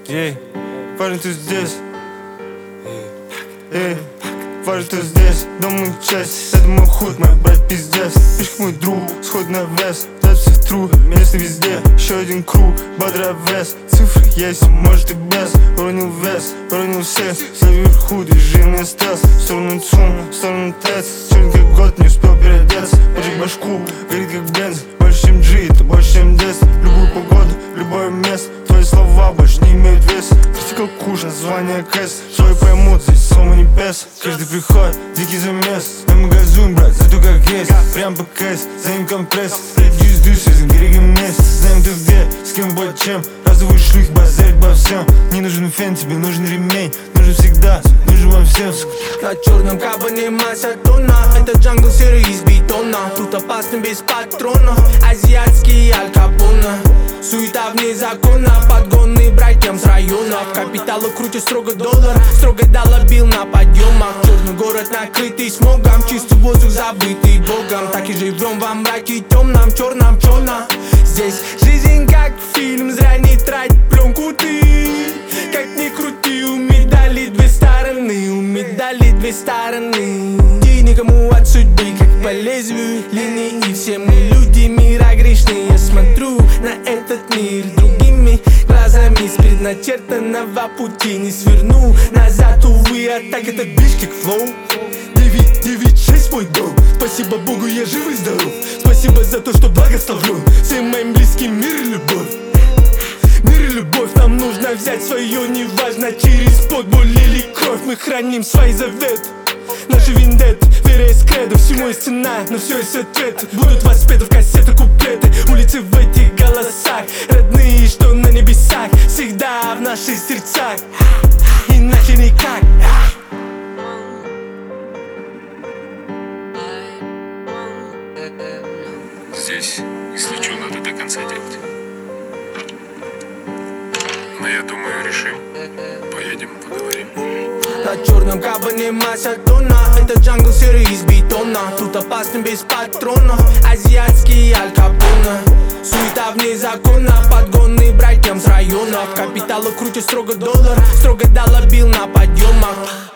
Ей, важно, ты здесь. Эй, важно, ты здесь. Дом мой часть, это мой худ, мой брат пиздец. Пишка мой друг, сход на вес. Записи в тру, место везде. Еще один круг, бодрый вес. Цифры есть, может и без. Уронил вес, уронил всех. Славе вверху, движение стресс. В сторону ЦУМ, в сторону ТЭЦ. Черный как год, не успел переодеться. Поджиг башку, горит как бенз. Больше чем G, это больше чем детство. Любую погоду, любое место. Твои слова больше не имеют веса. Прости как куш, название кэс. Свои поймут, здесь слова не пес. Каждый приход, дикий замес. Мы газуем, брат, за то как есть. Прям по кэс, за ним компресс. Reduce души, берегом месяц. Знаем ты где, с кем, бой, чем. Разовые шлюхи, базарить по всем. Не нужен фен, тебе нужен ремень. Нужен всегда, нужен вам всем. На черном кабане масса тонна. Это джангл серый из бетона. Тут опасно без патрона. Азиатский Аль Капоне. Суета вне закона. Подгонные братьям с районов. Капиталы крутят строго доллар. Строго доллабил на подъемах. Черный город накрытый смогом. Чистый воздух забытый богом. Так и живем во мраке темном, черном, черно. Здесь жизнь как фильм. Зря не трать пленку ты. Как ни крути, у медали две стороны. У медали две стороны. И никому от судьбы, как по лезвию линии. И все мы люди мира грешные. Я смотрю на этот мир другими глазами. С предначертанного пути не сверну назад, увы. А так это бич как флоу. 996 мой дом. Спасибо Богу, я жив и здоров. Спасибо за то, что благословлен. Всем моим близким мир и любовь. Мир и любовь нам нужно взять свое. Неважно, через пот, боль или кровь. Мы храним свои заветы. Наши вендетты, вера есть кредо. Всему есть цена, но все есть ответ. Будут воспеты в кассетах куплеты. Улицы в этих голосах. Родные, что на небесах. Всегда в наших сердцах. Иначе никак. Здесь, если что, надо до конца делать. Но я думаю, решим. Поедем, поговорим. На черном кабане масса тонна. Это джангл серый из бетона. Тут опасно без патрона. Азиатский Аль Капоне. Суета вне закона. Подгонные братьям с районов. Капиталы крутят строго доллар. Строго доллабил на подъемах.